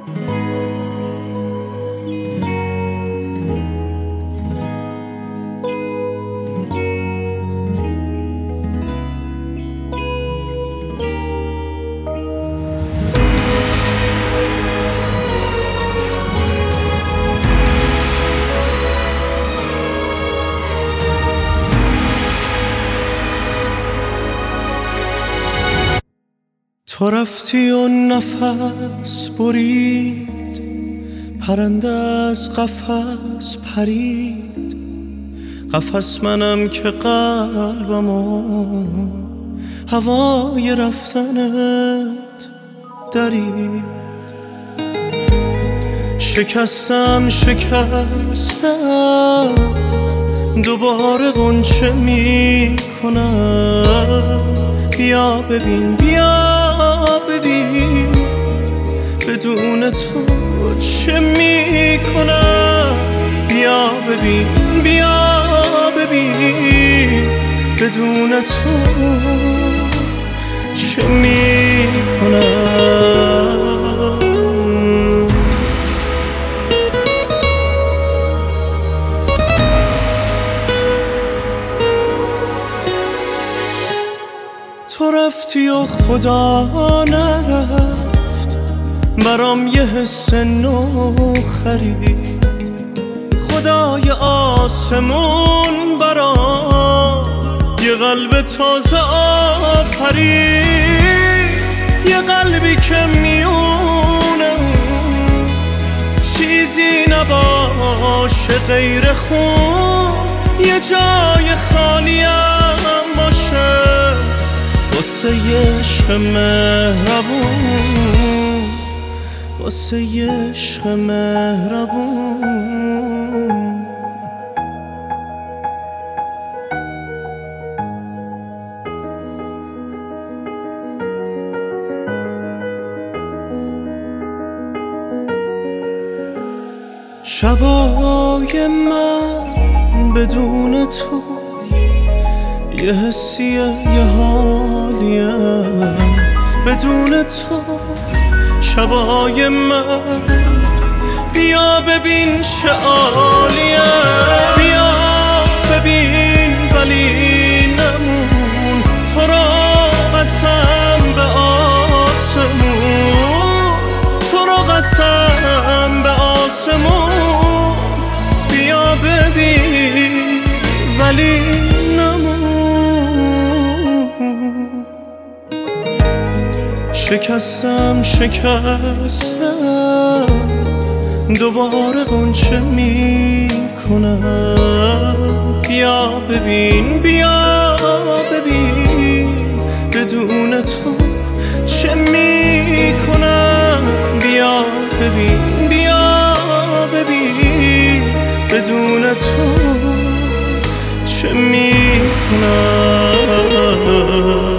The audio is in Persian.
تو رفتی و نفس برید، پرنده از قفس پرید. قفس منم که قلبمو هوای رفتنت درید. شکستم دوباره غنچه می کنم. بیا ببین بدون تو چه می کنم. بیا ببین بدون تو چه می کنم. تو رفتی و خدا نرفت، برام یه حس نو خرید. خدای آسمون برام یه قلب تازه آفرید. یه قلبی که میونه چیزی نباشه غیر خون. یه جای خالی هم باشه واسه عشق مهربون، واسه عشق مهربون. شبای من بدون تو یه حسیه یه حالیه. بدون تو شبای من بیا ببین چه عالیه. بیا ببین ولی نمون، تو را قسم به آسمون، تو را قسم به آسمون. بیا ببین ولی شکستم دوباره غنچه می کنم. بیا ببین بدون تو چه می کنم. بیا ببین بدون تو چه می کنم.